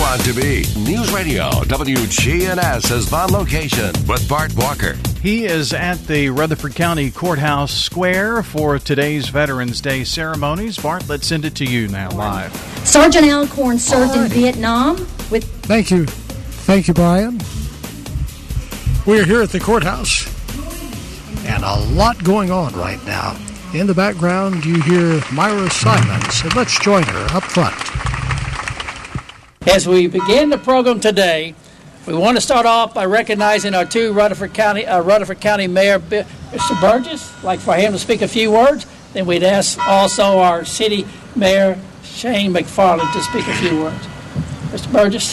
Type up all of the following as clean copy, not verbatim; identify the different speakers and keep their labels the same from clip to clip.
Speaker 1: on to be News Radio WGNS is on location with Bart Walker.
Speaker 2: He is at the Rutherford County Courthouse Square for today's Veterans Day ceremonies. Bart, let's send it to you now live.
Speaker 3: Sergeant Alcorn served in Vietnam with...
Speaker 4: Thank you. Thank you, Brian. We're here at the courthouse, and a lot going on right now. In the background, you hear Myra Simons, and let's join her up front.
Speaker 5: As we begin the program today, we want to start off by recognizing our two Rutherford County Mayor, Mr. Burgess. I'd like for him to speak a few words. Then we'd ask also our City Mayor, Shane McFarland, to speak a few words. Mr. Burgess.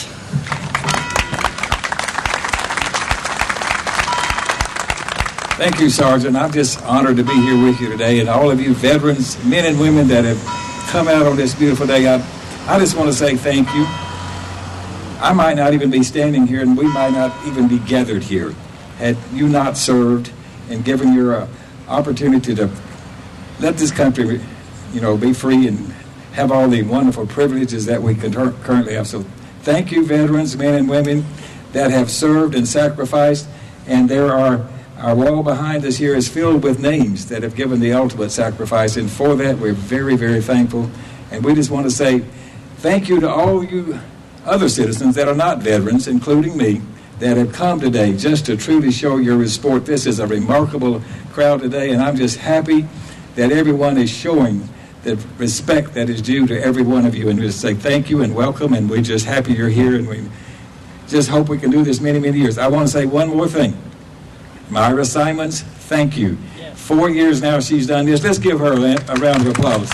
Speaker 6: Thank you, Sergeant. I'm just honored to be here with you today, and all of you veterans, men and women that have come out on this beautiful day. I just want to say thank you. I might not even be standing here, and we might not even be gathered here had you not served and given your opportunity to let this country, be free and have all the wonderful privileges that we currently have. So thank you, veterans, men and women that have served and sacrificed, and our wall behind us here is filled with names that have given the ultimate sacrifice, and for that we're very, very thankful. And we just want to say thank you to all you other citizens that are not veterans, including me, that have come today just to truly show your support. This is a remarkable crowd today, and I'm just happy that everyone is showing the respect that is due to every one of you. And we just say thank you and welcome, and we're just happy you're here, and we just hope we can do this many, many years. I want to say one more thing. Myra Simons, thank you. Yes. 4 years now she's done this. Let's give her a round of applause.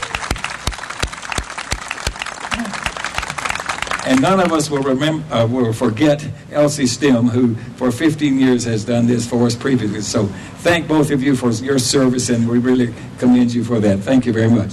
Speaker 6: And none of us will forget Elsie Stem, who for 15 years has done this for us previously. So thank both of you for your service, and we really commend you for that. Thank you very much.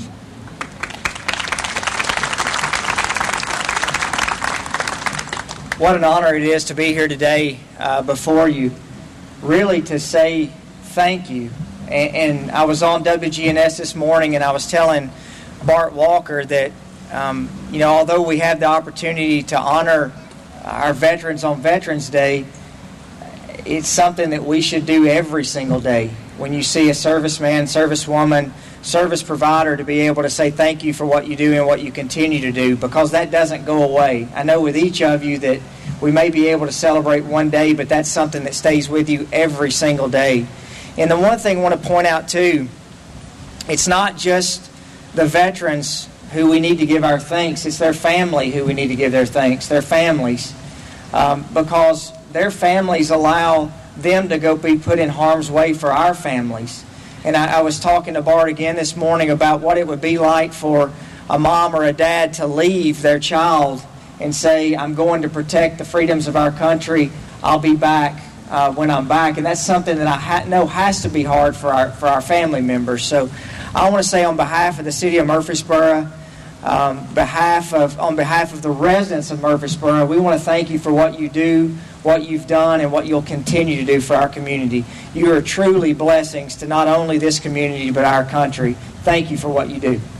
Speaker 7: What an honor it is to be here today before you, really to say thank you. And I was on WGNS this morning, and I was telling Bart Walker that although we have the opportunity to honor our veterans on Veterans Day, it's something that we should do every single day. When you see a serviceman, servicewoman, service provider, to be able to say thank you for what you do and what you continue to do, because that doesn't go away. I know with each of you that we may be able to celebrate one day, but that's something that stays with you every single day. And the one thing I want to point out too, it's not just the veterans who we need to give our thanks, it's their family who we need to give their thanks, their families, because their families allow them to go be put in harm's way for our families. And I was talking to Bart again this morning about what it would be like for a mom or a dad to leave their child and say, I'm going to protect the freedoms of our country, I'll be back when I'm back. And that's something that I know has to be hard for our family members. So I want to say on behalf of the city of Murfreesboro, on behalf of the residents of Murfreesboro, we want to thank you for what you do, what you've done, and what you'll continue to do for our community. You are truly blessings to not only this community, but our country. Thank you for what you do.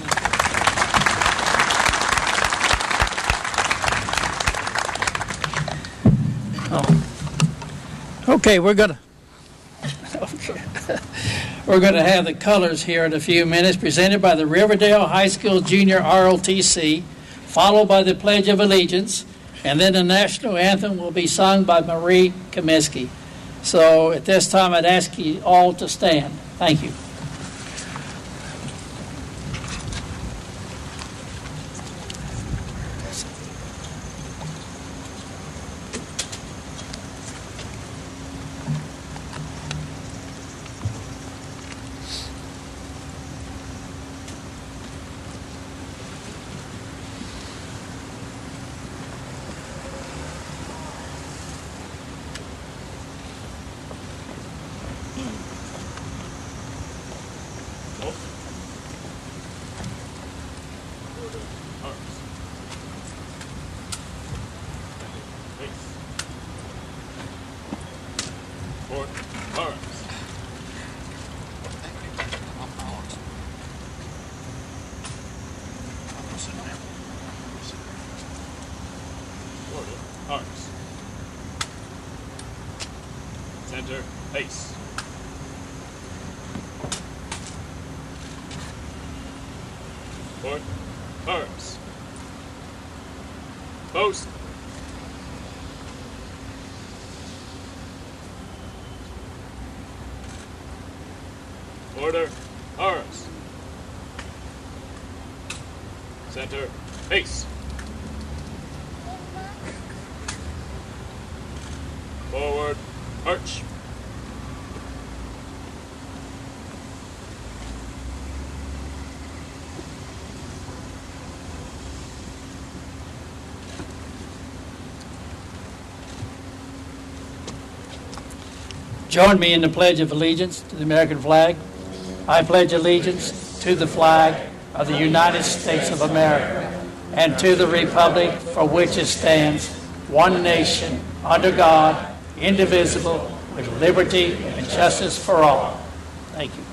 Speaker 5: Okay, we're going to have the colors here in a few minutes, presented by the Riverdale High School Junior ROTC, followed by the Pledge of Allegiance, and then the national anthem will be sung by Marie Comiskey. So at this time, I'd ask you all to stand. Thank you.
Speaker 8: arms. Center, face. Forward, arms. Post. Order, arms. Center, face. Forward, arch.
Speaker 5: Join me in the Pledge of Allegiance to the American flag. I pledge allegiance to the flag of the United States of America and to the republic for which it stands, one nation, under God, indivisible, with liberty and justice for all. Thank you.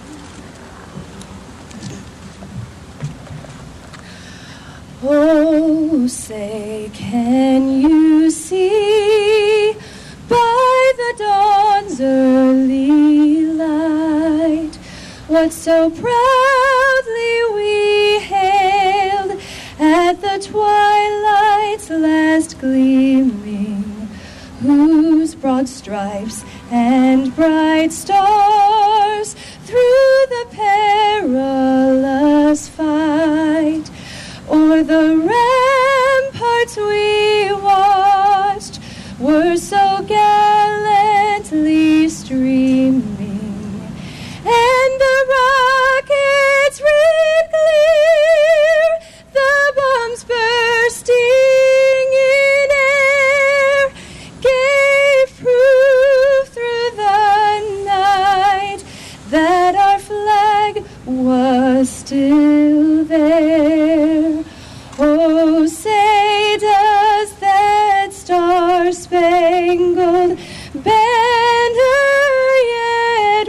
Speaker 9: Oh, say, can you see by the dawn's early light what so proudly we hailed at the twilight's last gleaming, whose broad stripes and bright stars through the perilous fight o'er the ramparts we watched were so gallantly streaming, and the rockets red clear, the bombs bursting in air, gave proof through the night that our flag was still there. Oh, say does that star-spangled banner yet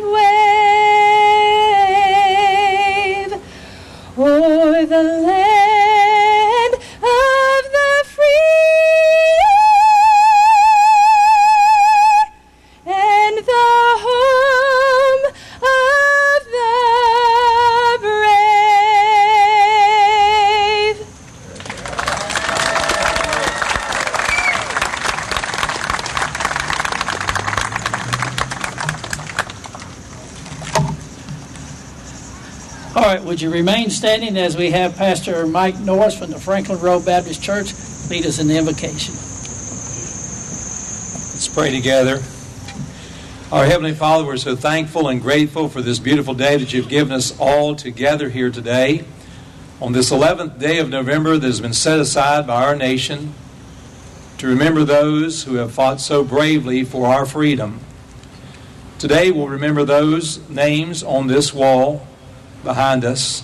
Speaker 9: wave o'er the land of the free and the home of the brave.
Speaker 5: All right, would you remain standing as we have Pastor Mike Norris from the Franklin Road Baptist Church lead us in the invocation.
Speaker 10: Let's pray together. Our Heavenly Father, we're so thankful and grateful for this beautiful day that you've given us all together here today. On this 11th day of November that has been set aside by our nation to remember those who have fought so bravely for our freedom. Today we'll remember those names on this wall behind us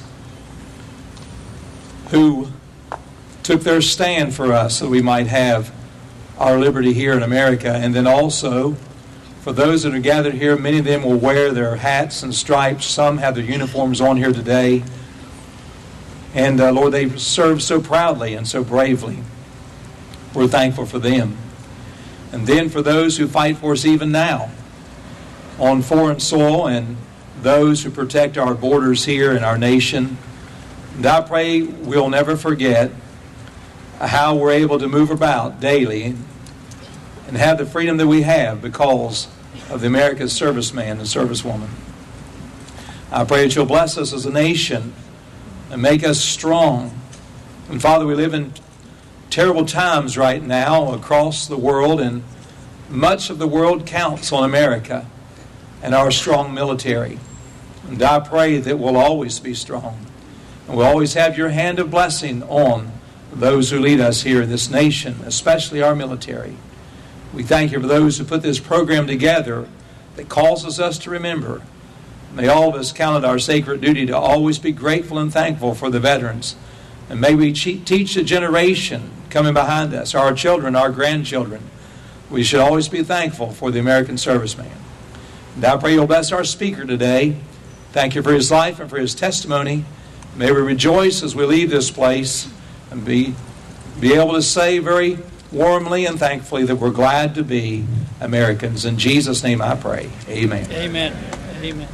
Speaker 10: who took their stand for us so we might have our liberty here in America. And then also, for those that are gathered here, many of them will wear their hats and stripes. Some have their uniforms on here today. And Lord, they've served so proudly and so bravely. We're thankful for them. And then for those who fight for us even now on foreign soil, and those who protect our borders here in our nation. And I pray we'll never forget how we're able to move about daily and have the freedom that we have because of the American serviceman and servicewoman. I pray that you'll bless us as a nation and make us strong. And Father, we live in terrible times right now across the world, and much of the world counts on America and our strong military. And I pray that we'll always be strong. And we'll always have your hand of blessing on those who lead us here in this nation, especially our military. We thank you for those who put this program together that causes us to remember. May all of us count it our sacred duty to always be grateful and thankful for the veterans. And may we teach the generation coming behind us, our children, our grandchildren. We should always be thankful for the American serviceman. And I pray you'll bless our speaker today. Thank you for his life and for his testimony. May we rejoice as we leave this place and be able to say very warmly and thankfully that we're glad to be Americans. In Jesus' name I pray. Amen.
Speaker 5: Amen. Amen.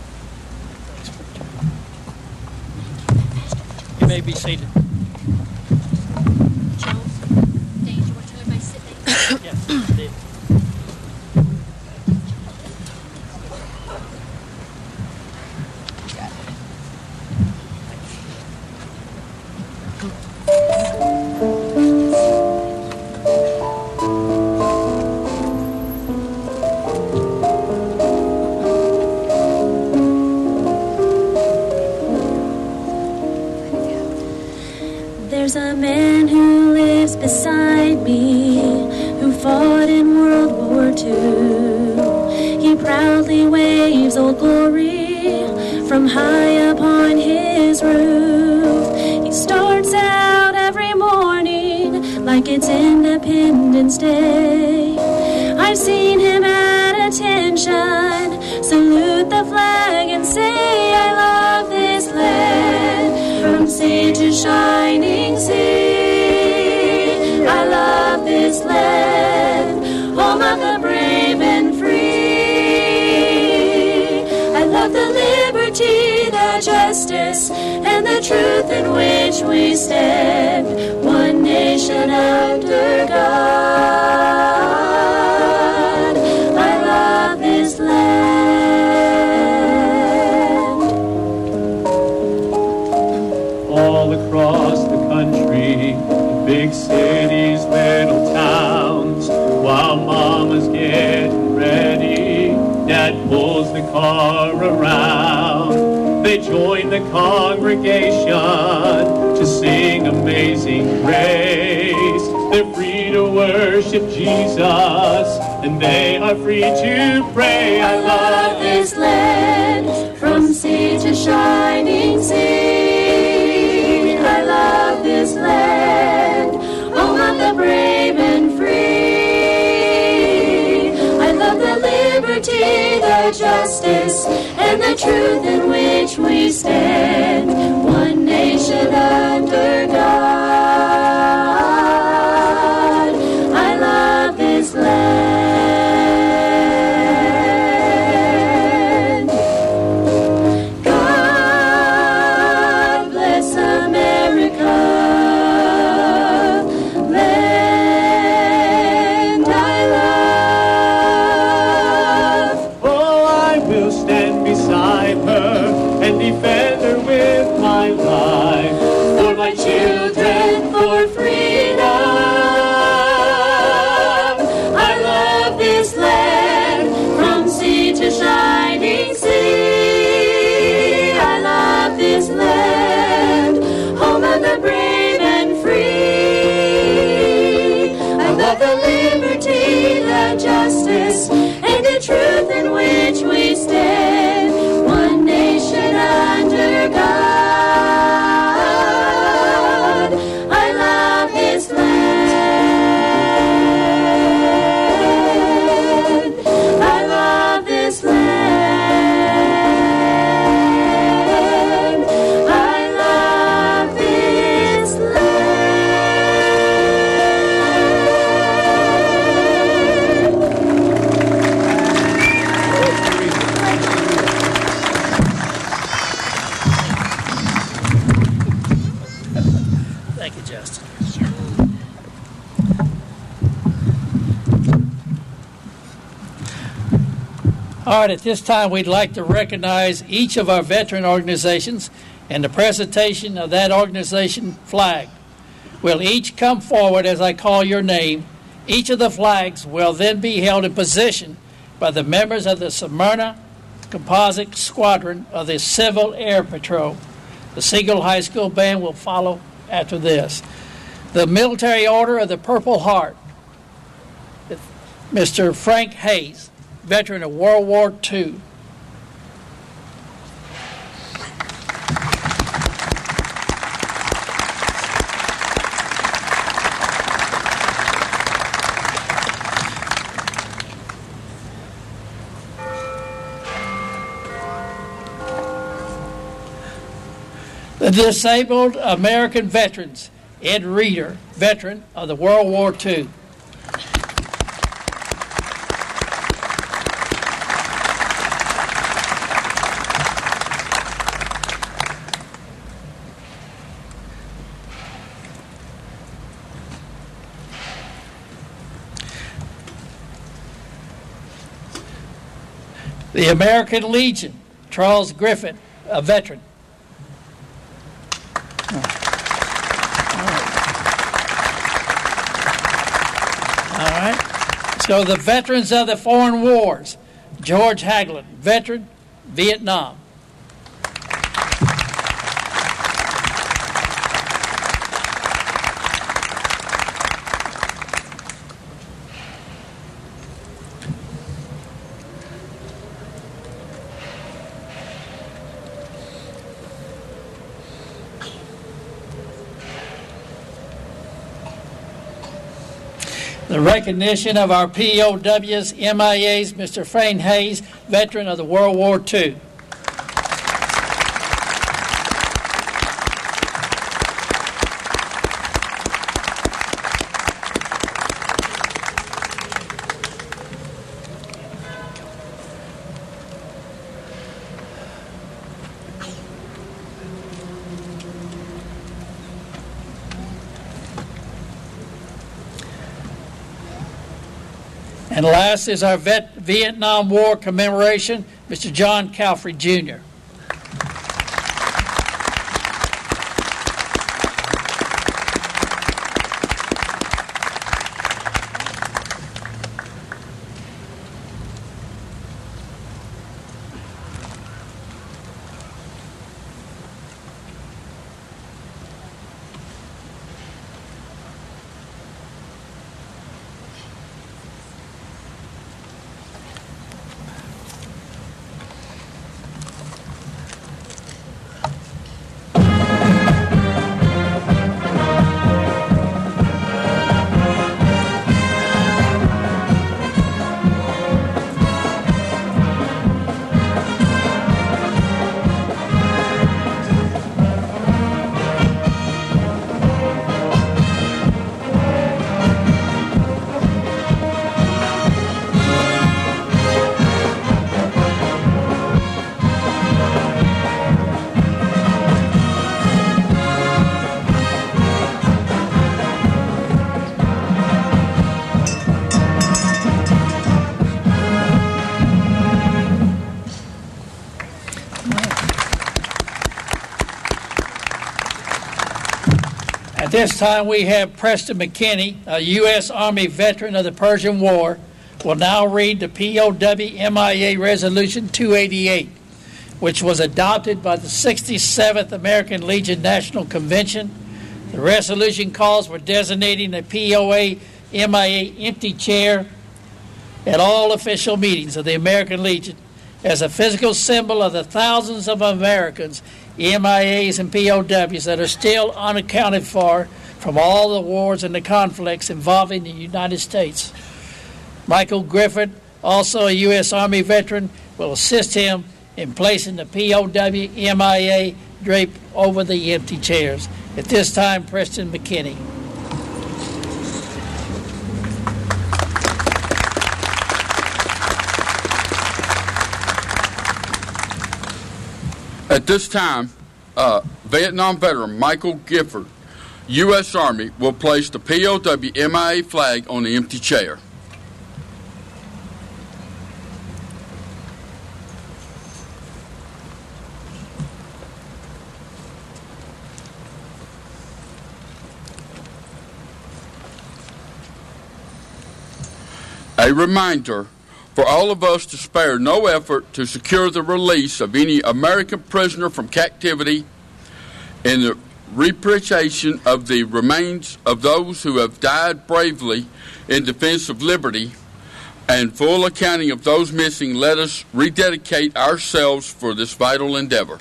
Speaker 5: You may be seated.
Speaker 11: There's a man who lives beside me who fought in World War II. He proudly waves Old Glory from high upon his roof. He starts out every morning like it's Independence Day. I've seen him at attention salute the flag and say, I love this land from sea to shining sea. I love this land, home of the brave and free. I love the liberty, the justice, and the truth in which we stand, one nation under God. I love this land.
Speaker 12: All across the country, the big cities, little towns, while mama's getting ready, dad pulls the car around. They join the congregation to sing Amazing Grace. They're free to worship Jesus, and they are free to pray. I love
Speaker 11: this land from sea to shining sea. I love this land, home of the brave and free. I love the liberty, the justice, and the truth in which we stand, one nation under God. I love this land. God bless America, land I love.
Speaker 12: Oh, I will stand beside her and defend her with my life, for my children, for freedom.
Speaker 11: I love this land from sea to shining sea. I love this land, home of the brave and free. I love the liberty, the justice, and the truth in which we stand, one nation under God. I love this land. I love this land. I love this
Speaker 5: Thank you, Justin. All right, at this time, we'd like to recognize each of our veteran organizations and the presentation of that organization flag. We'll each come forward as I call your name. Each of the flags will then be held in position by the members of the Smyrna Composite Squadron of the Civil Air Patrol. The Siegel High School Band will follow after this. The Military Order of the Purple Heart, Mr. Frank Hayes, veteran of World War II. The Disabled American Veterans, Ed Reeder, veteran of the World War II. The American Legion, Charles Griffin, a veteran. All right. So the veterans of the foreign wars, George Hagelin, veteran, Vietnam. The recognition of our POWs, MIAs, Mr. Frayne Hayes, veteran of the World War II. And last is our Vietnam War commemoration, Mr. John Calfrey, Jr. At this time, we have Preston McKinney, a U.S. Army veteran of the Persian War, will now read the POW-MIA Resolution 288, which was adopted by the 67th American Legion National Convention. The resolution calls for designating a POA-MIA empty chair at all official meetings of the American Legion as a physical symbol of the thousands of Americans, MIAs and POWs that are still unaccounted for from all the wars and the conflicts involving the United States. Michael Griffin, also a U.S. Army veteran, will assist him in placing the POW-MIA drape over the empty chairs. At this time, Preston McKinney.
Speaker 13: At this time, Vietnam veteran Michael Gifford, U.S. Army, will place the POW-MIA flag on the empty chair. A reminder for all of us to spare no effort to secure the release of any American prisoner from captivity and the repatriation of the remains of those who have died bravely in defense of liberty, and full accounting of those missing. Let us rededicate ourselves for this vital endeavor.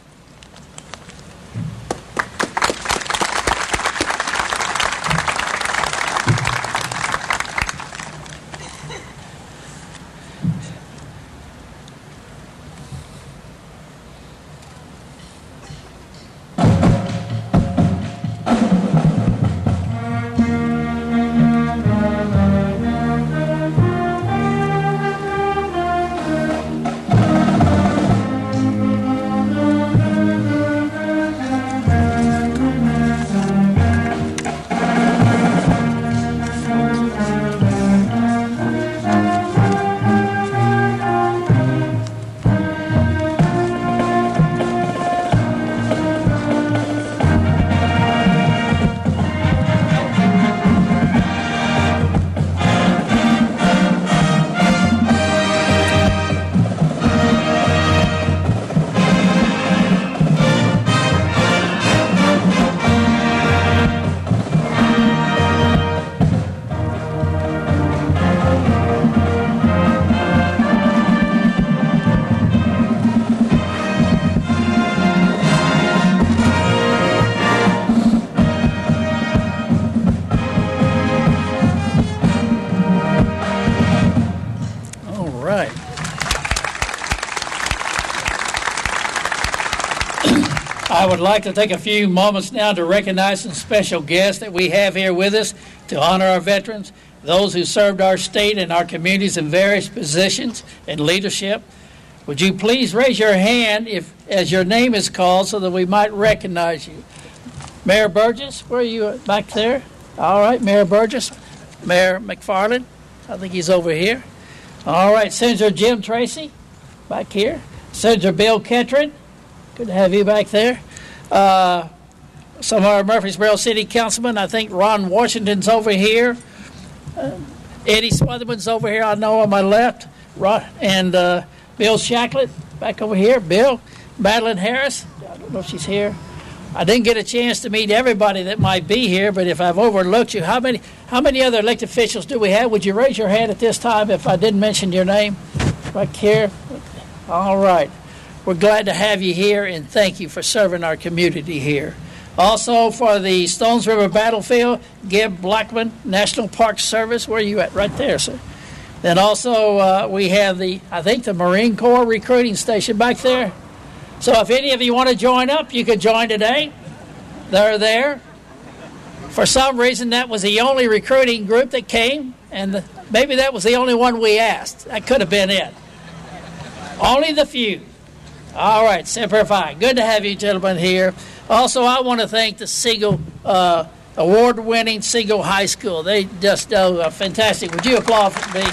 Speaker 5: I would like to take a few moments now to recognize some special guests that we have here with us to honor our veterans, those who served our state and our communities in various positions and leadership. Would you please raise your hand as your name is called so that we might recognize you? Mayor Burgess, where are you back there? All right, Mayor Burgess. Mayor McFarland, I think he's over here. All right, Senator Jim Tracy, back here. Senator Bill Ketron, good to have you back there. Some of our Murfreesboro City Councilmen, I think Ron Washington's over here. Eddie Smotherman's over here, I know, on my left. And Bill Shacklett, back over here. Bill, Madeline Harris, I don't know if she's here. I didn't get a chance to meet everybody that might be here, but if I've overlooked you, how many other elected officials do we have? Would you raise your hand at this time if I didn't mention your name? Right here. All right. We're glad to have you here, and thank you for serving our community here. Also for the Stones River Battlefield, Gib Blackman, National Park Service. Where are you at? Right there, sir. Then also we have the Marine Corps recruiting station back there. So if any of you want to join up, you could join today. They're there. For some reason, that was the only recruiting group that came, and maybe that was the only one we asked. That could have been it. Only the few. All right, Semper Fi. Good to have you gentlemen here. Also, I want to thank the Siegel award-winning Siegel High School. They just do fantastic. Would you applaud for me?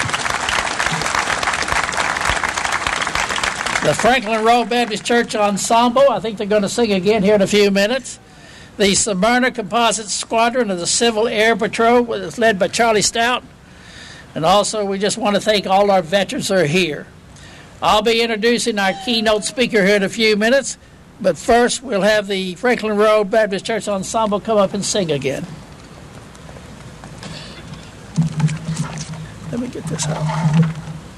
Speaker 5: The Franklin Road Baptist Church Ensemble, I think they're going to sing again here in a few minutes. The Smyrna Composite Squadron of the Civil Air Patrol, was led by Charlie Stout. And also, we just want to thank all our veterans who are here. I'll be introducing our keynote speaker here in a few minutes, but first we'll have the Franklin Road Baptist Church Ensemble come up and sing again. Let me get this out.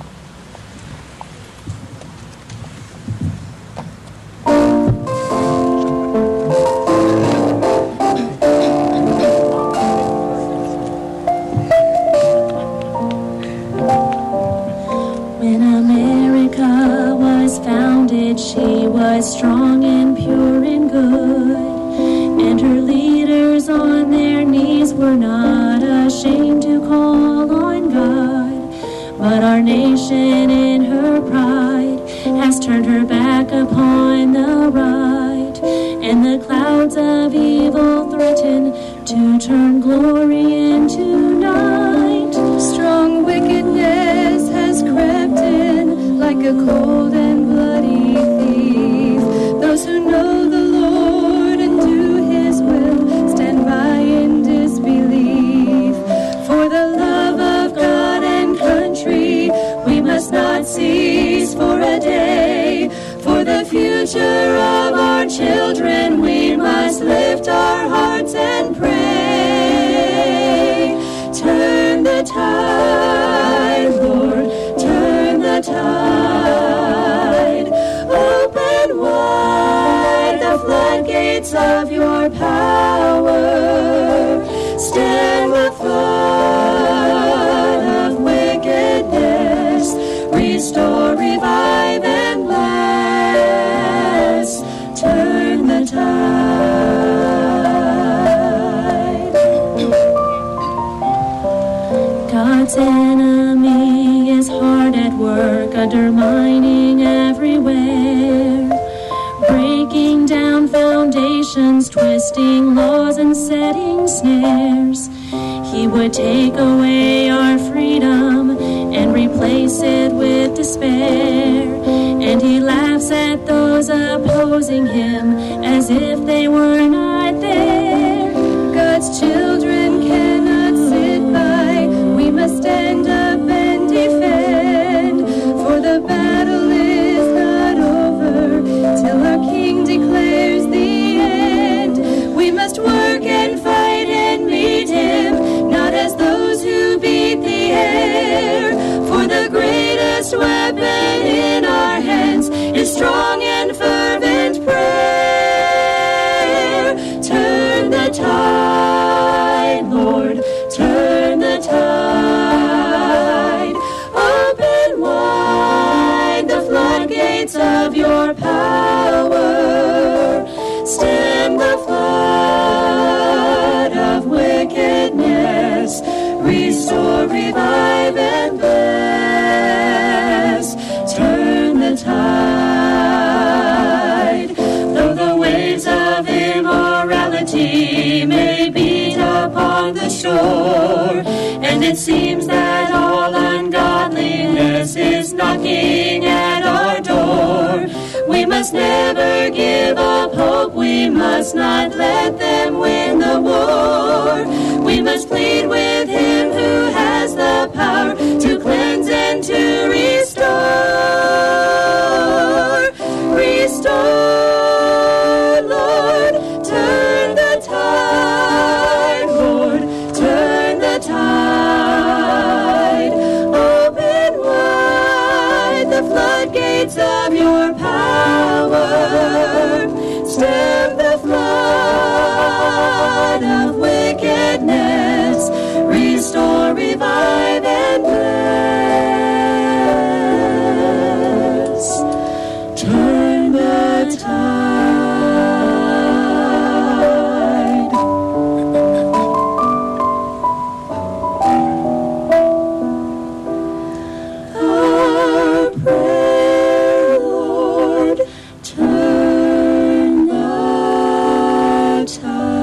Speaker 11: She was strong and pure and good, and her leaders on their knees were not ashamed to call on God. But our nation in her pride has turned her back upon the right, and the clouds of evil threaten to turn glory into night.
Speaker 9: Strong wickedness has crept in like a cold and bloody thief. Those who know the Lord and do His will stand by in disbelief. For the love of God and country, we must not cease for a day. For the future of our children, we must lift our hearts and pray. Turn the tide, Lord, turn the tide. Open wide the floodgates of your power. Stem the flood of wickedness. Restore, revive, and bless. Turn the tide. God's enemy is hard at work, undermining everywhere, breaking down foundations, twisting laws and setting snares. He would take away our freedom and replace it with despair, and he laughs at those opposing him as if they were not there. God's children cannot sit by, we must stand up and defend, for the battle is not over till our King declares the end. We must work and fight and meet him, not as those who beat the air, for the greatest weapon in our hands is strong and fervent prayer. Turn the tide, Lord, turn the tide. Open wide the floodgates of your power.
Speaker 11: restore, revive, and bless. Turn the tide, though the waves of immorality may beat upon the shore, and it seems that all ungodliness is knocking at our door. We must never give up hope, we must not let them win the war. We must plead with him who has the power to cleanse and to restore. Restore, Lord, turn the tide, Lord, turn the tide. Open wide the floodgates of your power. Stem the flood of wickedness. Restore, revive, and bless. Turn the tide. Our prayer, Lord, turn the tide.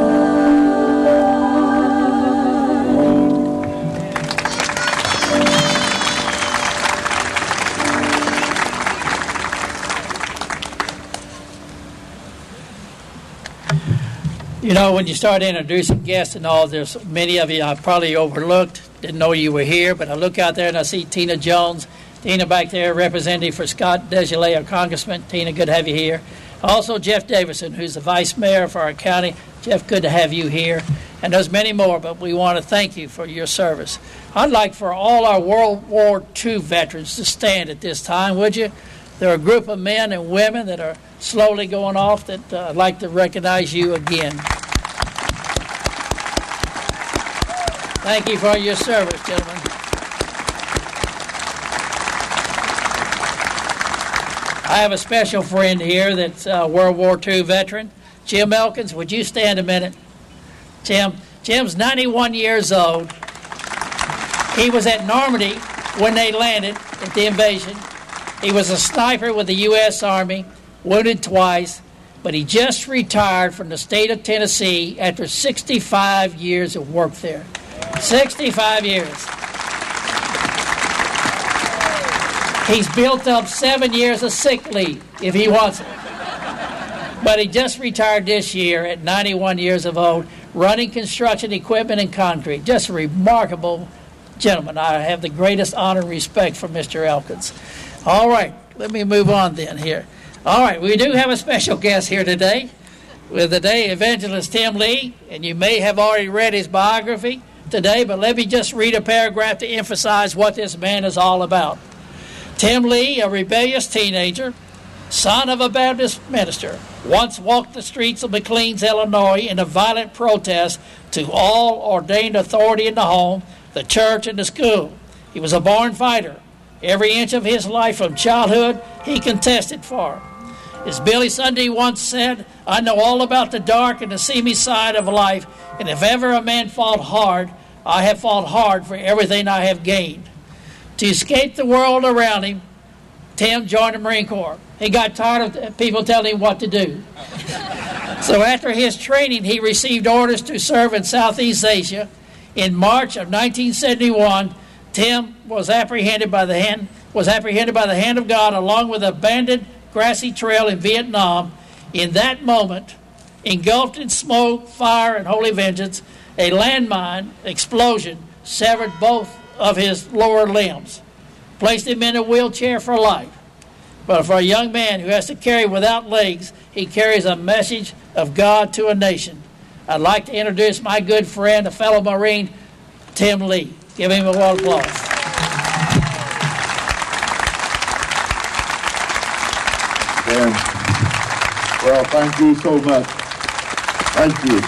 Speaker 5: You know, when you start introducing guests and all, there's many of you I probably overlooked, didn't know you were here, but I look out there and I see Tina Jones. Tina back there, representative for Scott Desjardins, our congressman. Tina, good to have you here. Also, Jeff Davison, who's the vice mayor for our county. Jeff, good to have you here. And there's many more, but we want to thank you for your service. I'd like for all our World War II veterans to stand at this time, would you? There are a group of men and women that are slowly going off that I'd like to recognize you again. Thank you for your service, gentlemen. I have a special friend here that's a World War II veteran. Jim Elkins, would you stand a minute? Jim's 91 years old. He was at Normandy when they landed at the invasion. He was a sniper with the U.S. Army, wounded twice, but he just retired from the state of Tennessee after 65 years of work there. 65 years. He's built up 7 years of sick leave if he wants it. But he just retired this year at 91 years of old, running construction equipment and concrete. Just a remarkable gentleman. I have the greatest honor and respect for Mr. Elkins. All right, let me move on then here. All right, we do have a special guest here today with the day evangelist Tim Lee, and you may have already read his biography today, but let me just read a paragraph to emphasize what this man is all about. Tim Lee, a rebellious teenager, son of a Baptist minister, once walked the streets of McLean's, Illinois in a violent protest to all ordained authority in the home, the church, and the school. He was a born fighter. Every inch of his life from childhood, he contested for. As Billy Sunday once said, I know all about the dark and the seamy side of life, and if ever a man fought hard, I have fought hard for everything I have gained. To escape the world around him, Tim joined the Marine Corps. He got tired of people telling him what to do. So after his training, he received orders to serve in Southeast Asia. In March of 1971, Tim was apprehended by the hand of God along with a abandoned grassy trail in Vietnam. In that moment, engulfed in smoke, fire, and holy vengeance, a landmine explosion severed both of his lower limbs, placed him in a wheelchair for life. But for a young man who has to carry without legs, he carries a message of God to a nation. I'd like to introduce my good friend, a fellow Marine, Tim Lee. Give him a warm applause.
Speaker 14: Dan, well, thank you so much. Thank you.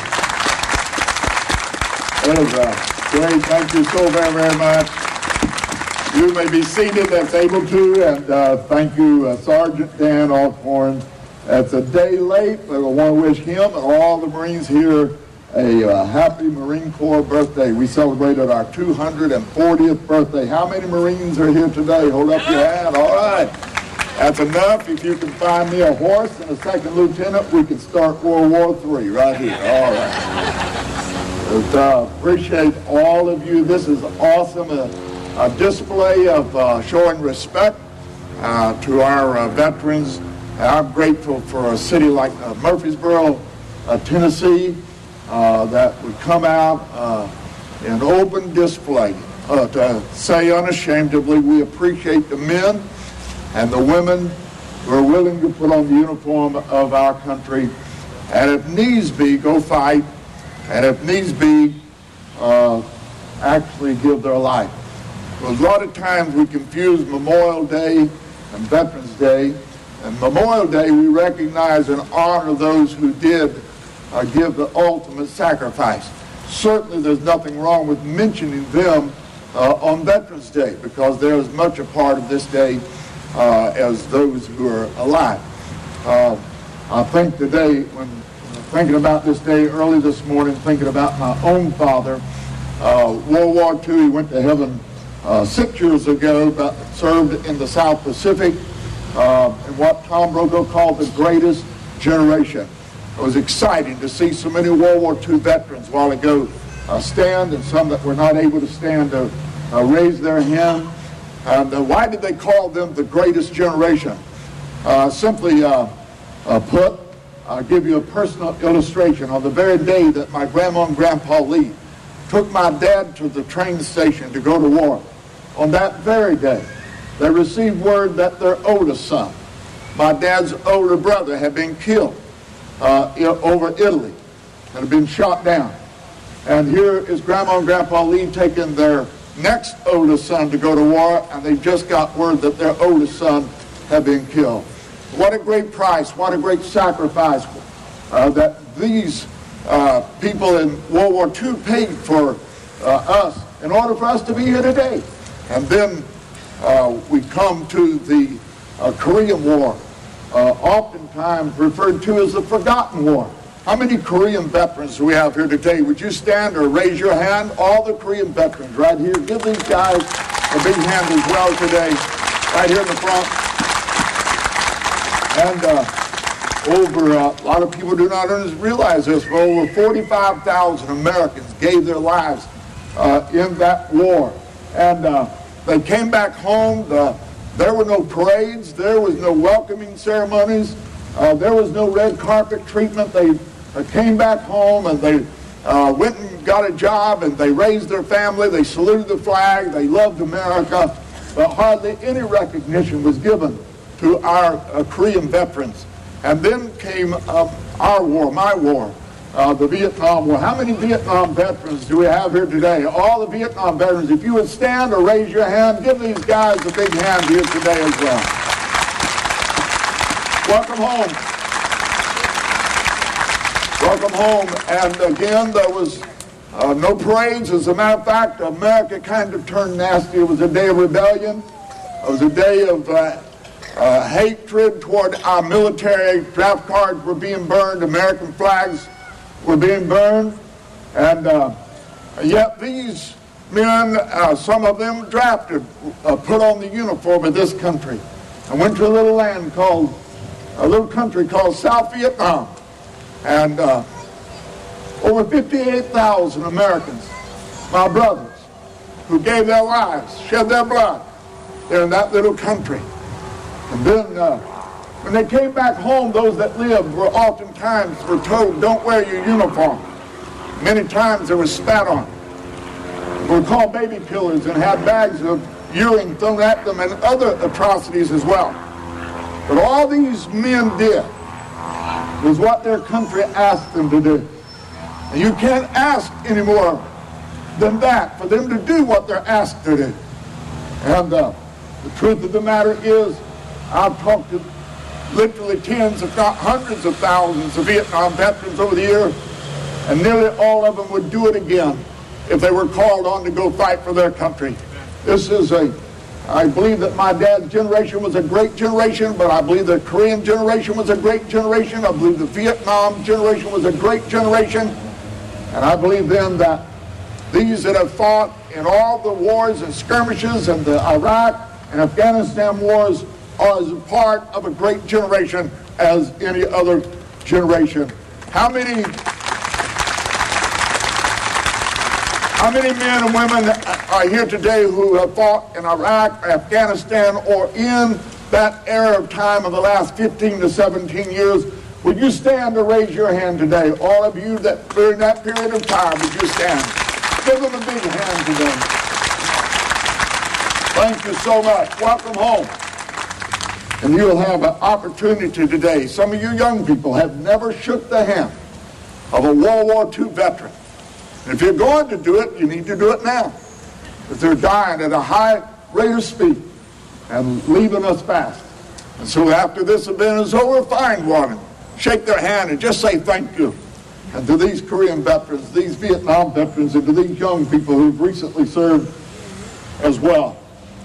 Speaker 14: That was great. Thank you so very, very much. You may be seated that's able to, and thank you, Sergeant Dan Alcorn. That's a day late, but I want to wish him and all the Marines here a happy Marine Corps birthday. We celebrated our 240th birthday. How many Marines are here today? Hold up your hand. All right. That's enough. If you can find me a horse and a second lieutenant, we can start World War III right here. All right. But, appreciate all of you. This is awesome. A display of showing respect to our veterans. I'm grateful for a city like Murfreesboro, Tennessee, that would come out in open display to say unashamedly we appreciate the men and the women who are willing to put on the uniform of our country, and if needs be, go fight, and if needs be, actually give their life. Because a lot of times we confuse Memorial Day and Veterans Day. And Memorial Day, we recognize and honor those who did give the ultimate sacrifice. Certainly there's nothing wrong with mentioning them on Veterans Day, because they're as much a part of this day as those who are alive. I think today, when thinking about this day early this morning, thinking about my own father, World War II, he went to heaven 6 years ago, but served in the South Pacific in what Tom Brokaw called the greatest generation. It was exciting to see so many World War II veterans a while ago stand, and some that were not able to stand to raise their hand. Why did they call them the greatest generation? Simply put, I'll give you a personal illustration. On the very day that my grandma and grandpa Lee took my dad to the train station to go to war, on that very day, they received word that their oldest son, my dad's older brother, had been killed over Italy and had been shot down. And here is Grandma and Grandpa Lee taking their next oldest son to go to war, and they just got word that their oldest son had been killed. What a great price, what a great sacrifice that these people in World War II paid for us in order for us to be here today. And then we come to the Korean War, oftentimes referred to as the Forgotten War. How many Korean veterans do we have here today? Would you stand or raise your hand? All the Korean veterans right here. Give these guys a big hand as well today, right here in the front. And a lot of people do not realize this, but over 45,000 Americans gave their lives in that war. And they came back home. There were no parades. There was no welcoming ceremonies. There was no red carpet treatment. They came back home and they went and got a job and they raised their family. They saluted the flag. They loved America. But hardly any recognition was given to our Korean veterans. And then came our war, my war, the Vietnam War. How many Vietnam veterans do we have here today? All the Vietnam veterans. If you would stand or raise your hand, give these guys a big hand here today as well. Welcome home. Welcome home. And again, there was no parades. As a matter of fact, America kind of turned nasty. It was a day of rebellion. It was a day of hatred toward our military. Draft cards were being burned. American flags were being burned. And yet these men, some of them drafted, put on the uniform of this country and went to a little country called South Vietnam. And over 58,000 Americans, my brothers, who gave their lives, shed their blood there in that little country. And then when they came back home, those that lived were oftentimes told, don't wear your uniform. Many times they were spat on. They were called baby killers and had bags of urine thrown at them and other atrocities as well. But all these men did was what their country asked them to do. And you can't ask any more than that for them to do what they're asked to do. And the truth of the matter is, I've talked to literally tens, if not hundreds of thousands of Vietnam veterans over the years, and nearly all of them would do it again if they were called on to go fight for their country. I believe that my dad's generation was a great generation, but I believe the Korean generation was a great generation. I believe the Vietnam generation was a great generation. And I believe then that these that have fought in all the wars and skirmishes and the Iraq and Afghanistan wars are as a part of a great generation as any other generation. How many men and women are here today who have fought in Iraq, Afghanistan, or in that era of time of the last 15 to 17 years? Would you stand to raise your hand today? All of you that during that period of time, would you stand? Give them a big hand today. Thank you so much. Welcome home. And you'll have an opportunity today. Some of you young people have never shook the hand of a World War II veteran. And if you're going to do it, you need to do it now. Because they're dying at a high rate of speed and leaving us fast. And so after this event is over, find one, shake their hand and just say thank you. And to these Korean veterans, these Vietnam veterans, and to these young people who've recently served as well.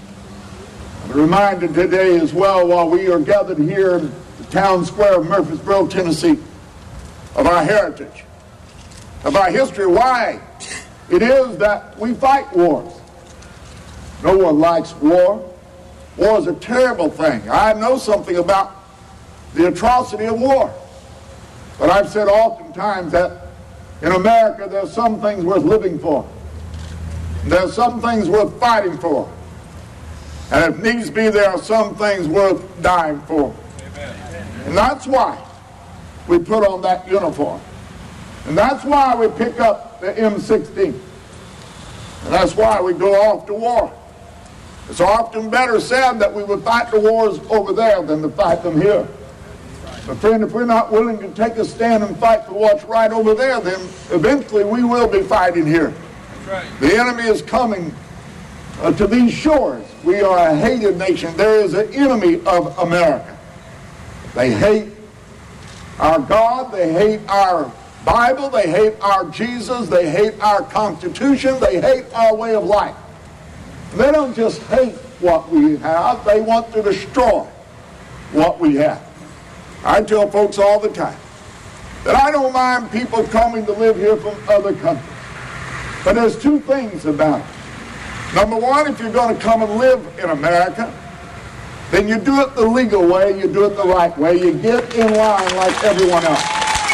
Speaker 14: I'm reminded today as well, while we are gathered here in the town square of Murfreesboro, Tennessee, of our heritage, of our history, why it is that we fight wars. No one likes war. War is a terrible thing. I know something about the atrocity of war. But I've said oftentimes that in America there's some things worth living for. There's some things worth fighting for. And if needs be, there are some things worth dying for. Amen. And that's why we put on that uniform. And that's why we pick up the M16. And that's why we go off to war. It's often better said that we would fight the wars over there than to fight them here. But friend, if we're not willing to take a stand and fight for what's right over there, then eventually we will be fighting here. Right. The enemy is coming to these shores. We are a hated nation. There is an enemy of America. They hate our God. They hate our Bible. They hate our Jesus. They hate our Constitution. They hate our way of life. They don't just hate what we have. They want to destroy what we have. I tell folks all the time that I don't mind people coming to live here from other countries. But there's two things about it. Number one, if you're going to come and live in America, then you do it the legal way, you do it the right way, you get in line like everyone else.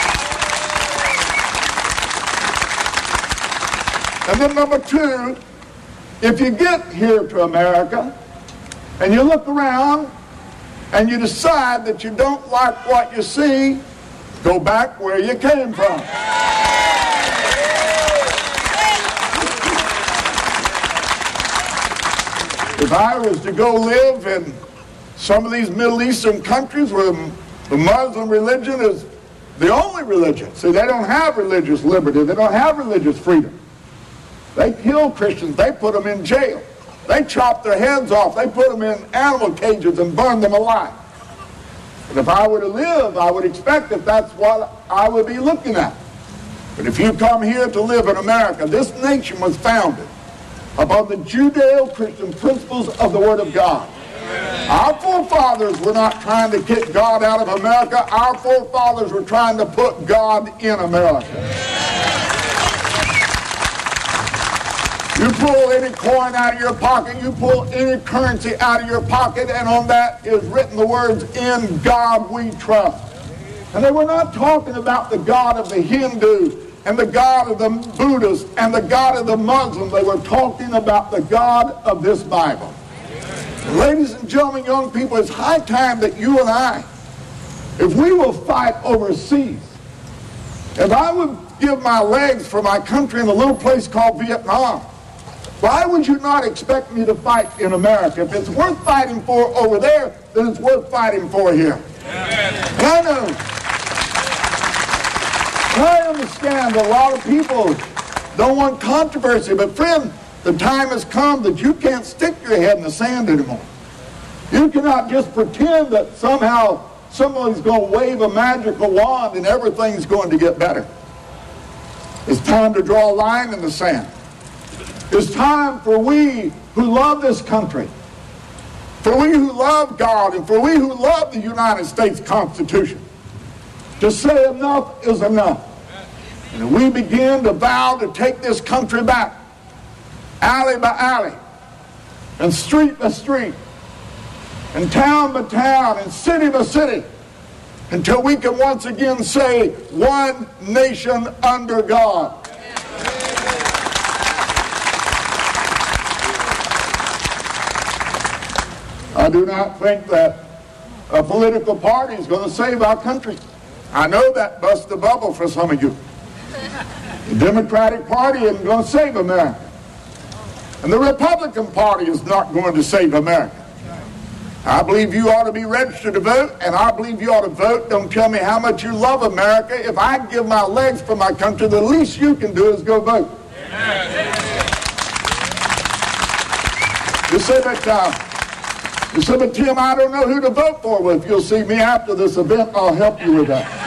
Speaker 14: And then number two, if you get here to America and you look around and you decide that you don't like what you see, go back where you came from. If I was to go live in some of these Middle Eastern countries where the Muslim religion is the only religion, see, they don't have religious liberty, they don't have religious freedom. They kill Christians, they put them in jail. They chop their heads off, they put them in animal cages and burn them alive. But if I were to live, I would expect that that's what I would be looking at. But if you come here to live in America, this nation was founded upon the Judeo-Christian principles of the Word of God. Our forefathers were not trying to kick God out of America. Our forefathers were trying to put God in America. You pull any coin out of your pocket, you pull any currency out of your pocket, and on that is written the words, "In God we trust." And they were not talking about the God of the Hindu and the God of the Buddhist and the God of the Muslim. They were talking about the God of this Bible. And ladies and gentlemen, young people, it's high time that you and I, if we will fight overseas, if I would give my legs for my country in a little place called Vietnam, why would you not expect me to fight in America? If it's worth fighting for over there, then it's worth fighting for here. And I know, I understand a lot of people don't want controversy, but friend, the time has come that you can't stick your head in the sand anymore. You cannot just pretend that somehow somebody's going to wave a magical wand and everything's going to get better. It's time to draw a line in the sand. It's time for we who love this country, for we who love God, and for we who love the United States Constitution, to say enough is enough. And we begin to vow to take this country back, alley by alley, and street by street, and town by town, and city by city, until we can once again say, one nation under God. I do not think that a political party is going to save our country. I know that busts the bubble for some of you. The Democratic Party isn't going to save America. And the Republican Party is not going to save America. I believe you ought to be registered to vote, and I believe you ought to vote. Don't tell me how much you love America. If I give my legs for my country, the least you can do is go vote. You say that, Tim, I don't know who to vote for. Well, if you'll see me after this event, I'll help you with that.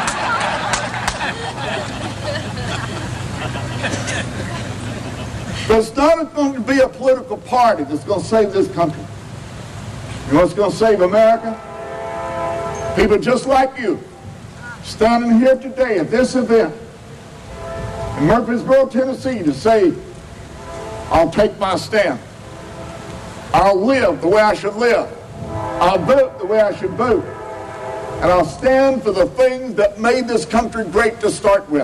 Speaker 14: But it's not going to be a political party that's going to save this country. You know what's going to save America? People just like you, standing here today at this event in Murfreesboro, Tennessee, to say, I'll take my stand. I'll live the way I should live. I'll vote the way I should vote. And I'll stand for the things that made this country great to start with.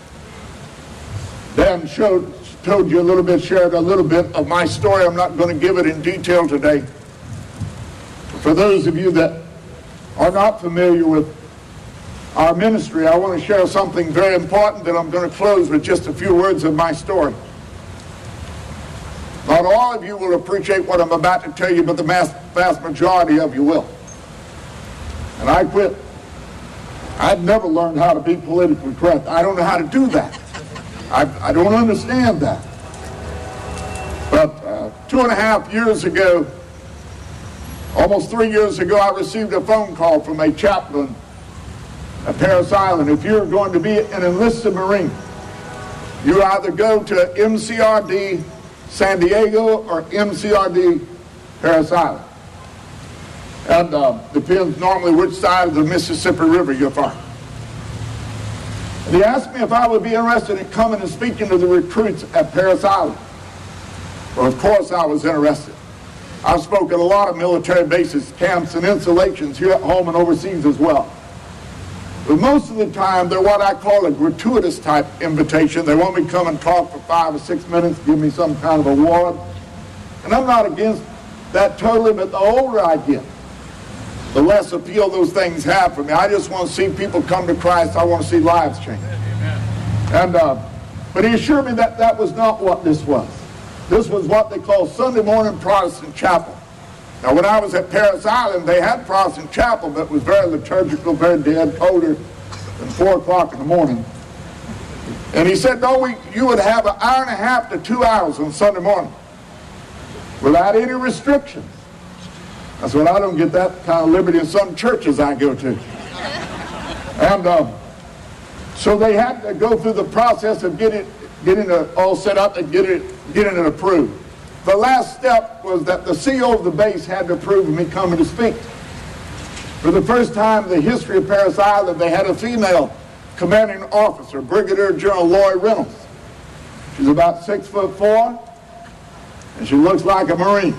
Speaker 14: Dan told you a little bit, shared a little bit of my story. I'm not going to give it in detail today. For those of you that are not familiar with our ministry, I want to share something very important that I'm going to close with just a few words of my story. Not all of you will appreciate what I'm about to tell you, but the vast majority of you will. And I quit. I've never learned how to be politically correct. I don't know how to do that. I don't understand that. But 2.5 years ago, almost 3 years ago, I received a phone call from a chaplain at Parris Island. If you're going to be an enlisted Marine, you either go to MCRD San Diego or MCRD Parris Island. And depends normally which side of the Mississippi River you're from. And he asked me if I would be interested in coming and speaking to the recruits at Parris Island. Well, of course I was interested. I've spoken at a lot of military bases, camps, and installations here at home and overseas as well. But most of the time, they're what I call a gratuitous type invitation. They want me to come and talk for 5 or 6 minutes, give me some kind of award. And I'm not against that totally, but the older I get, the less appeal those things have for me. I just want to see people come to Christ. I want to see lives change. And but he assured me that that was not what this was. This was what they call Sunday morning Protestant chapel. Now, when I was at Parris Island, they had Protestant chapel, but it was very liturgical, very dead, colder than 4 o'clock in the morning. And he said, no, you would have 1.5 hours to 2 hours on Sunday morning without any restrictions. I said, well, I don't get that kind of liberty in some churches I go to. And so they had to go through the process of getting it all set up and getting it approved. The last step was that the CO of the base had to approve of me coming to speak. For the first time in the history of Parris Island, they had a female commanding officer, Brigadier General Lori Reynolds. She's about 6'4", and she looks like a Marine.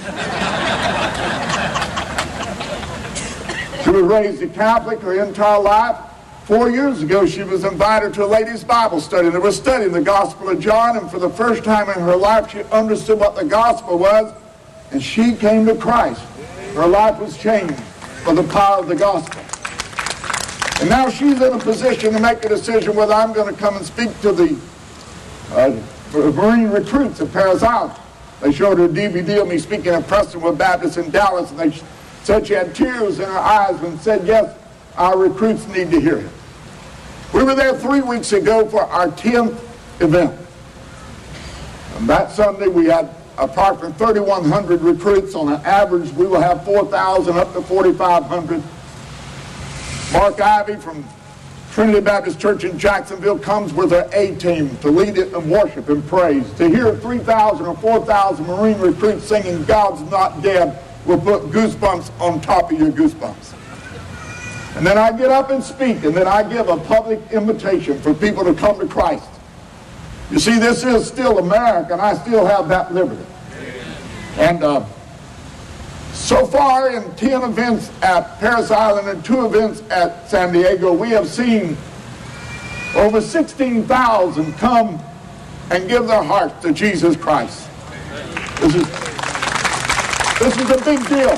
Speaker 14: She was raised a Catholic her entire life. 4 years ago, she was invited to a ladies' Bible study. They were studying the Gospel of John, and for the first time in her life, she understood what the Gospel was, and she came to Christ. Her life was changed by the power of the Gospel. And now she's in a position to make a decision whether I'm going to come and speak to the Marine recruits at Parris Island. They showed her a DVD of me speaking at Prestonwood Baptist in Dallas, and they said she had tears in her eyes and said, yes, our recruits need to hear it. We were there 3 weeks ago for our 10th event. And that Sunday we had approximately 3,100 recruits. On an average, we will have 4,000 up to 4,500. Mark Ivy from Trinity Baptist Church in Jacksonville comes with her A-team to lead it in worship and praise. To hear 3,000 or 4,000 Marine recruits singing God's Not Dead will put goosebumps on top of your goosebumps. And then I get up and speak, and then I give a public invitation for people to come to Christ. You see, this is still America, and I still have that liberty. And so far in 10 events at Parris Island and 2 events at San Diego, we have seen over 16,000 come and give their hearts to Jesus Christ. This is a big deal.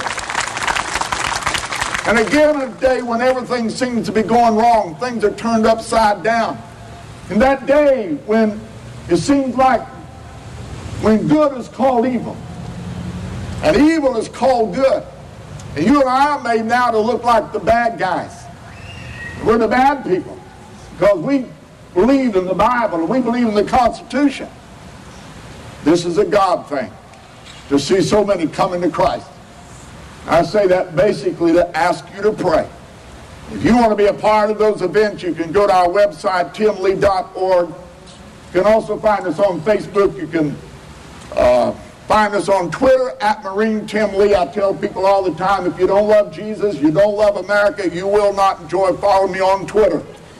Speaker 14: And again, a day when everything seems to be going wrong, things are turned upside down. In that day when it seems like when good is called evil, and evil is called good, and you and I are made now to look like the bad guys. We're the bad people because we believe in the Bible and we believe in the Constitution. This is a God thing to see so many coming to Christ. I say that basically to ask you to pray. If you want to be a part of those events, you can go to our website, timlee.org. You can also find us on Facebook. You can find us on Twitter, @MarineTimLee. I tell people all the time, if you don't love Jesus, you don't love America, you will not enjoy following me on Twitter.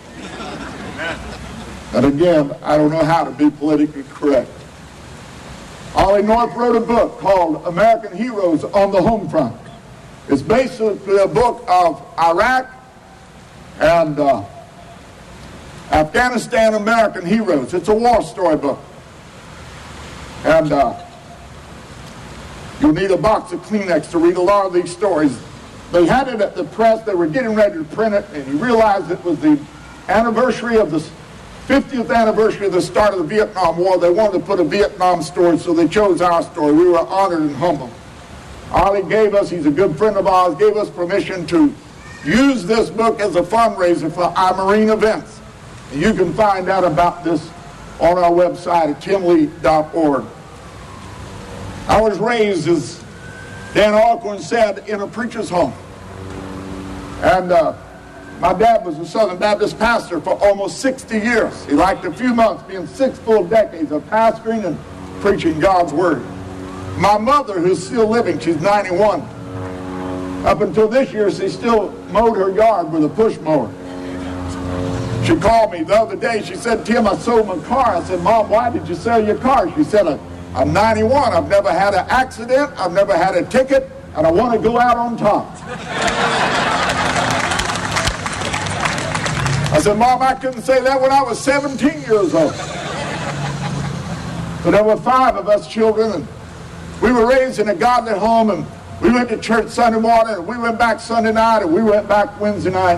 Speaker 14: And again, I don't know how to be politically correct. Ollie North wrote a book called American Heroes on the Home Front. It's basically a book of Iraq and Afghanistan American heroes. It's a war story book. And you'll need a box of Kleenex to read a lot of these stories. They had it at the press. They were getting ready to print it, and you realized it was the anniversary of the 50th anniversary of the start of the Vietnam War. They wanted to put a Vietnam story, so they chose our story. We were honored and humbled. Ollie gave us, he's a good friend of ours, gave us permission to use this book as a fundraiser for our Marine events. And you can find out about this on our website at timlee.org. I was raised, as Dan Alcorn said, in a preacher's home. And my dad was a Southern Baptist pastor for almost 60 years. He liked a few months being 6 full decades of pastoring and preaching God's Word. My mother, who's still living, she's 91. Up until this year, she still mowed her yard with a push mower. She called me the other day. She said, "Tim, I sold my car." I said, "Mom, why did you sell your car?" She said, "I'm 91. I've never had an accident. I've never had a ticket, and I want to go out on top." I said, "Mom, I couldn't say that when I was 17 years old." But there were 5 of us children, and we were raised in a godly home, and we went to church Sunday morning, and we went back Sunday night, and we went back Wednesday night.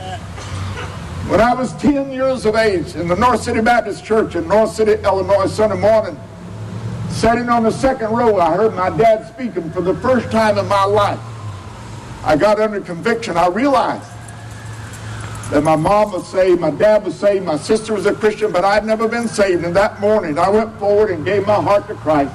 Speaker 14: When I was 10 years of age in the North City Baptist Church in North City, Illinois, Sunday morning, sitting on the second row, I heard my dad speaking for the first time in my life. I got under conviction. I realized that my mom was saved, my dad was saved, my sister was a Christian, but I'd never been saved. And that morning, I went forward and gave my heart to Christ.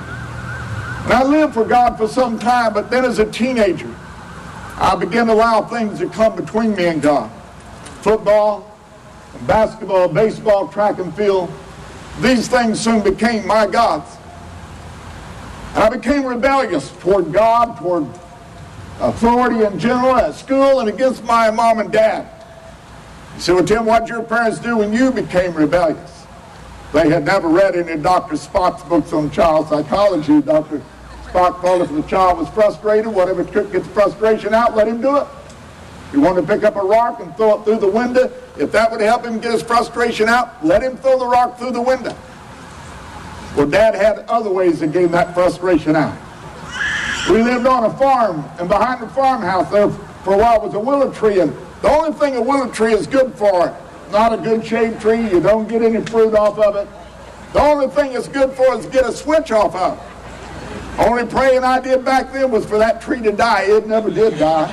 Speaker 14: And I lived for God for some time, but then as a teenager, I began to allow things to come between me and God. Football, basketball, baseball, track and field, these things soon became my gods. And I became rebellious toward God, toward authority in general, at school, and against my mom and dad. You say, "Well, Tim, what did your parents do when you became rebellious?" They had never read any of Dr. Spock's books on child psychology. Dr. Spock thought if the child was frustrated, whatever could get the frustration out, let him do it. If he wanted to pick up a rock and throw it through the window, if that would help him get his frustration out, let him throw the rock through the window. Well, Dad had other ways to get that frustration out. We lived on a farm, and behind the farmhouse there for a while was a willow tree, and the only thing a willow tree is good for, not a good shade tree, you don't get any fruit off of it. The only thing it's good for is to get a switch off of it. Only praying I did back then was for that tree to die. It never did die.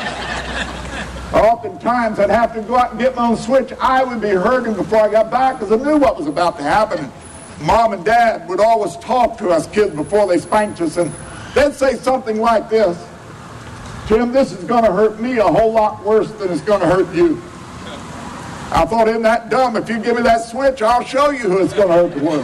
Speaker 14: Oftentimes I'd have to go out and get my own switch. I would be hurting before I got back because I knew what was about to happen. Mom and Dad would always talk to us kids before they spanked us, and they'd say something like this: "Tim, this is going to hurt me a whole lot worse than it's going to hurt you." I thought, isn't that dumb? If you give me that switch, I'll show you who it's going to hurt the worst.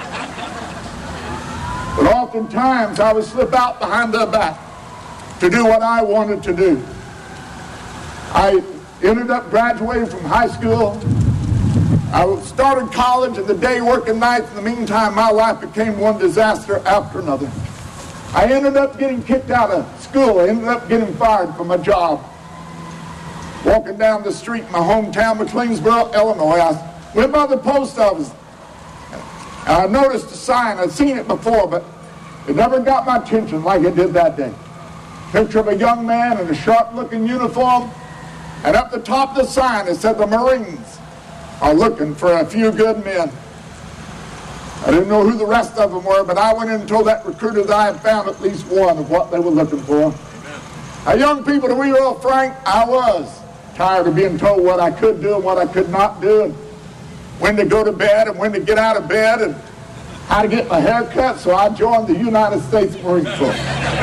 Speaker 14: But oftentimes I would slip out behind their back to do what I wanted to do. I ended up graduating from high school. I started college and the day working nights. In the meantime, my life became one disaster after another. I ended up getting kicked out of school. I ended up getting fired from my job. Walking down the street in my hometown, McLeansboro, Illinois, I went by the post office. And I noticed a sign. I'd seen it before, but it never got my attention like it did that day. Picture of a young man in a sharp-looking uniform, and up the top of the sign it said the Marines are looking for a few good men. I didn't know who the rest of them were, but I went in and told that recruiter that I had found at least one of what they were looking for. Now, young people, to be real frank, I was tired of being told what I could do and what I could not do, and when to go to bed and when to get out of bed, and how to get my hair cut, so I joined the United States Marine Corps.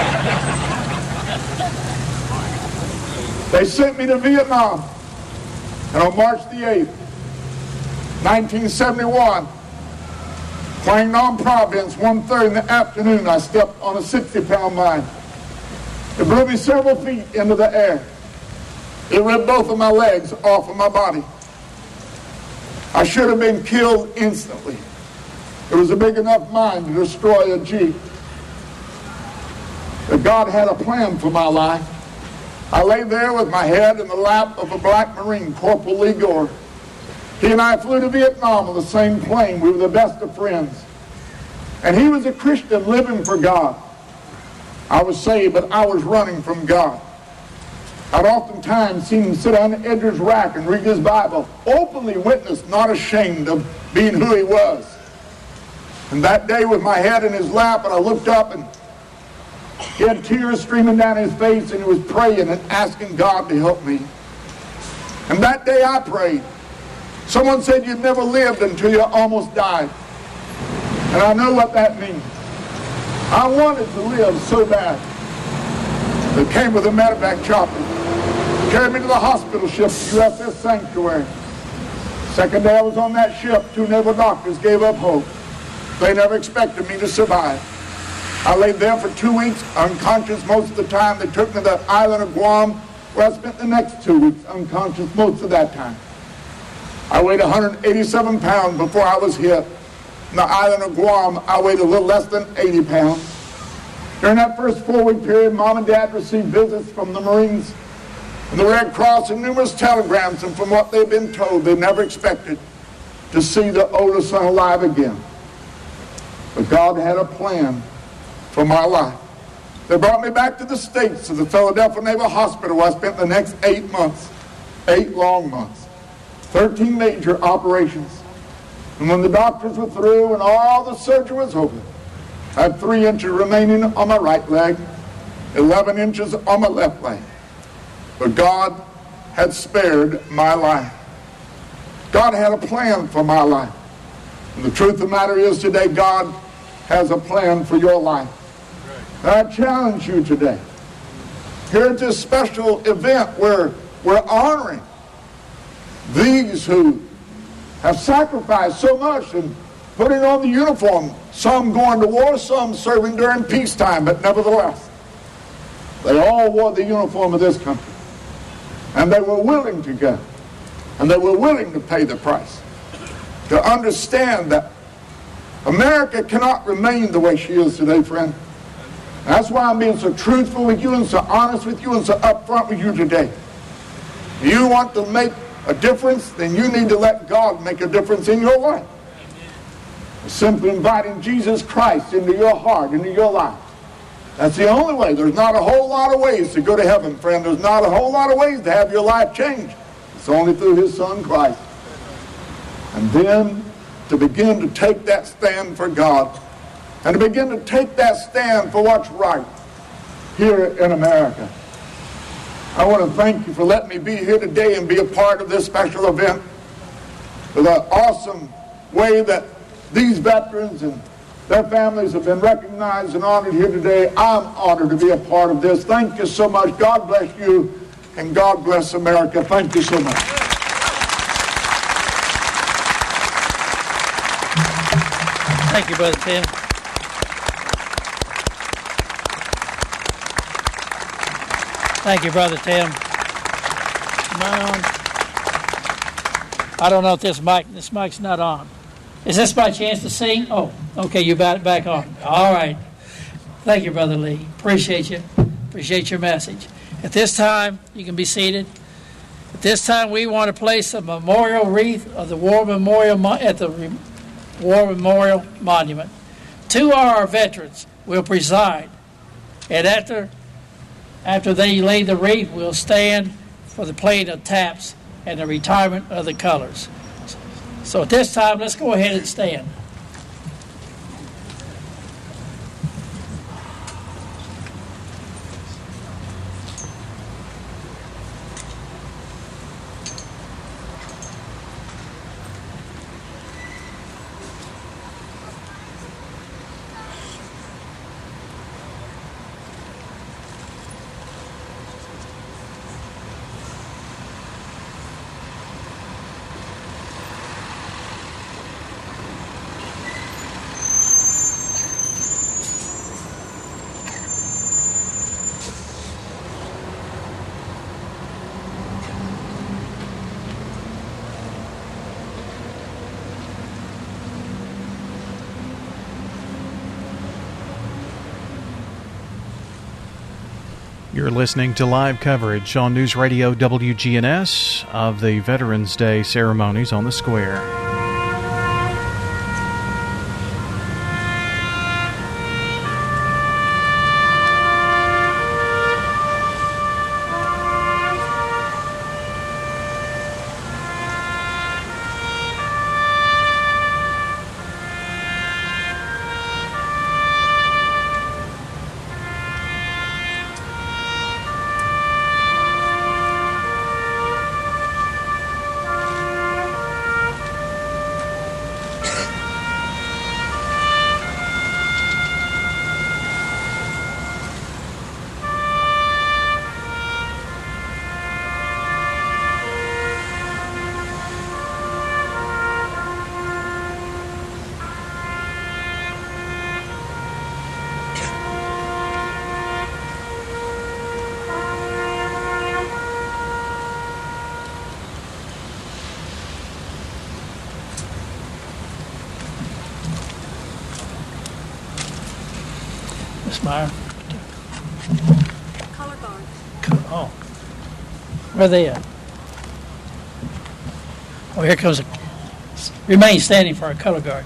Speaker 14: They sent me to Vietnam, and on March the 8th, 1971, Quang Nam Province, 1:30 in the afternoon, I stepped on a 60-pound mine. It blew me several feet into the air. It ripped both of my legs off of my body. I should have been killed instantly. It was a big enough mine to destroy a Jeep. But God had a plan for my life. I lay there with my head in the lap of a black Marine, Corporal Lee Gore. He and I flew to Vietnam on the same plane. We were the best of friends. And he was a Christian living for God. I was saved, but I was running from God. I'd oftentimes seen him sit on the edge of his rack and read his Bible, openly witness, not ashamed of being who he was. And that day with my head in his lap, and I looked up and he had tears streaming down his face, and he was praying and asking God to help me. And that day I prayed. Someone said you'd never lived until you almost died. And I know what that means. I wanted to live so bad. It came with a medevac chopper. Carried me to the hospital ship, USS Sanctuary. Second day I was on that ship, 2 naval doctors gave up hope. They never expected me to survive. I laid there for 2 weeks, unconscious most of the time. They took me to the island of Guam, where I spent the next 2 weeks unconscious most of that time. I weighed 187 pounds before I was hit. On the island of Guam, I weighed a little less than 80 pounds. During that first 4-week period, Mom and Dad received visits from the Marines and the Red Cross and numerous telegrams, and from what they've been told, they never expected to see the oldest son alive again. But God had a plan for my life. They brought me back to the States, to the Philadelphia Naval Hospital, where I spent the next 8 months, 8 long months, 13 major operations. And when the doctors were through and all the surgery was over, I had 3 inches remaining on my right leg, 11 inches on my left leg. But God had spared my life. God had a plan for my life. And the truth of the matter is today, God has a plan for your life. And I challenge you today. Here at this special event where we're honoring these who have sacrificed so much and putting on the uniform, some going to war, some serving during peacetime, but nevertheless, they all wore the uniform of this country. And they were willing to go. And they were willing to pay the price. To understand that America cannot remain the way she is today, friend. And that's why I'm being so truthful with you and so honest with you and so upfront with you today. If you want to make a difference, then you need to let God make a difference in your life. Simply inviting Jesus Christ into your heart, into your life. That's the only way. There's not a whole lot of ways to go to heaven, friend. There's not a whole lot of ways to have your life changed. It's only through His Son, Christ. And then to begin to take that stand for God and to begin to take that stand for what's right here in America. I want to thank you for letting me be here today and be a part of this special event, for the awesome way that these veterans and their families have been recognized and honored here today. I'm honored to be a part of this. Thank you so much. God bless you, and God bless America. Thank you so much.
Speaker 5: Thank you, Brother Tim. Thank you, Brother Tim. I don't know if this mic's not on. Is this my chance to sing? Oh, okay, you got it back on. All right. Thank you, Brother Lee. Appreciate you. Appreciate your message. At this time, you can be seated. At this time, we want to place a memorial wreath of the War Memorial at the War Memorial Monument. 2 of our veterans will preside, and after they lay the wreath, we'll stand for the playing of taps and the retirement of the colors. So at this time, let's go ahead and stand.
Speaker 2: You're listening to live coverage on News Radio WGNS of the Veterans Day ceremonies on the square. Miss Meyer?
Speaker 15: Color guard.
Speaker 5: Oh. Where are they at? Oh, here comes a... Remain standing for a color guard.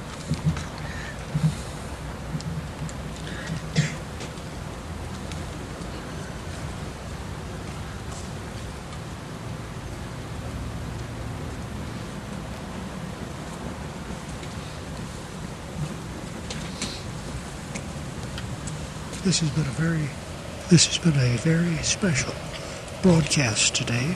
Speaker 4: This has been a very special broadcast today.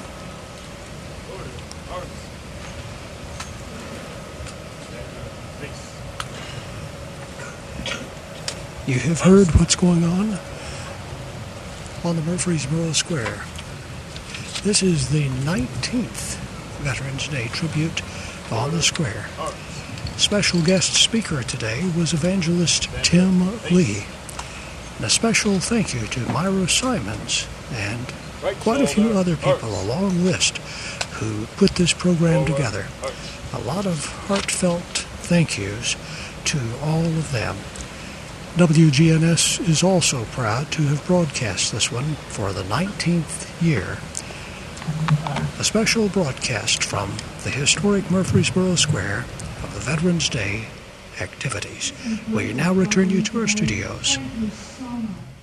Speaker 4: You have heard what's going on the Murfreesboro Square. This is the 19th Veterans Day tribute on the square. Special guest speaker today was evangelist Tim Lee. And a special thank you to Myra Simons and quite a few other people, a long list, who put this program together. A lot of heartfelt thank yous to all of them. WGNS is also proud to have broadcast this one for the 19th year. A special broadcast from the historic Murfreesboro Square of the Veterans Day activities. We now return you to our studios.
Speaker 16: Thank you so much.